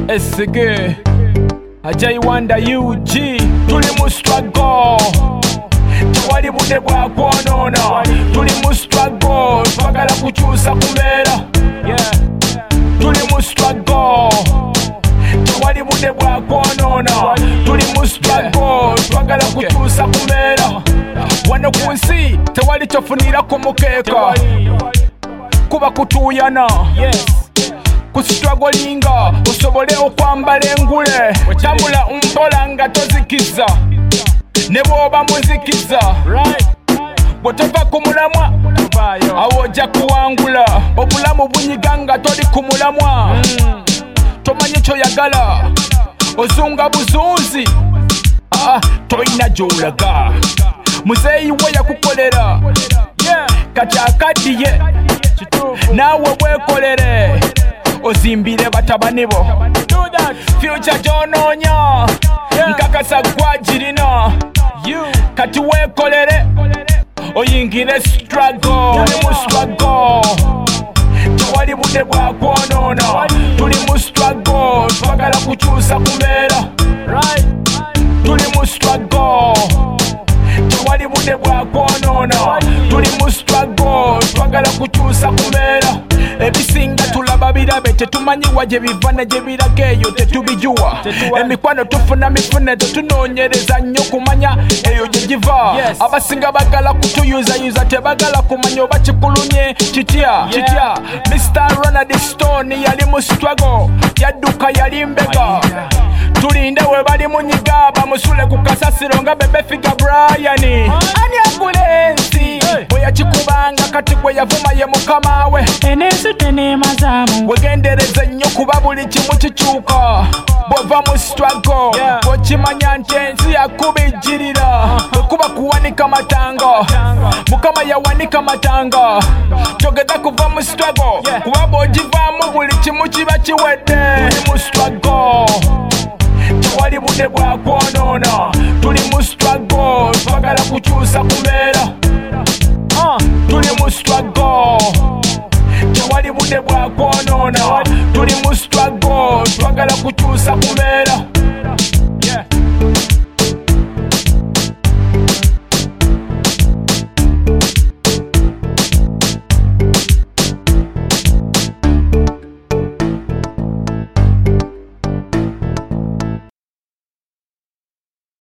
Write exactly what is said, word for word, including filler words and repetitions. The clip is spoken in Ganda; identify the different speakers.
Speaker 1: S G Ajay Wanda U G tuli mu struggle tewali budde bwa kwonoona tuli mu struggle twagala kukyusa kumbeera tuli mu struggle tewali budde bwa kwonoona tuli mu struggle twagala kukyusa kumbeera wano ku nsi tewali kyofunira ku mukeeka kuba kutuuyana kustruggolinga osobole okwambala engule tambula mpola nga tozikiza ne bw'oba muzikiza bw'otova ku mulamwa awo ojja kuwangula obulamu bunyiga nga toli ku mulamwa tomanyi kyoyagala ozunga buzunzi tolina gy'olaga muzeeyi we yakukolera kati akaddiye naawe bwekolere ozimbire batabani bo future gy'onoonya nkakasa gwagirina kati weekolere oyingire struggle tuli mu struggle tewali budde bwa kwonoona tuli mu struggle twagala kukyusa kumbeera tuli mu struggle tewali budde bwa kwonoona tuli mu struggle twagala kukyusa kumbeera ebisinga tulaba birabe tetumanyi wa gye biva ne gye biraga eyo tetubijuwa emikwano tufuna mifune tetunoonyereza nnyo kumanya eyo gye giva abasinga bagala kutuyuzayuza tebagala kumanya oba kikulumye kitya kitya mister Ronald Stone yali mu struggle yadduka yali mbega tulinde we bali munyiga bamusule ku kasasiro nga bebe figa Brian ani ambulensi bwe yakikubanga kati gwe yavuma ye mukama we enensi tenemazamu wegendereze nnyo kuba buli kimu kikyuka bw'ova mu struggle okimanya nti ensi yakubijjirira bwekuba kuwanika matanga mukama yawanika matanga togeza kuva mu struggle kuba bw'ogivaamu buli kimu kiba kiwedde mu struggle tewali budde bwa kwonoona tuli mu struggle twagala kukyusa kumbeera tuli mu struggle tewali budde bwa kwonoona tuli mu struggle twagala kukyusa kumbeera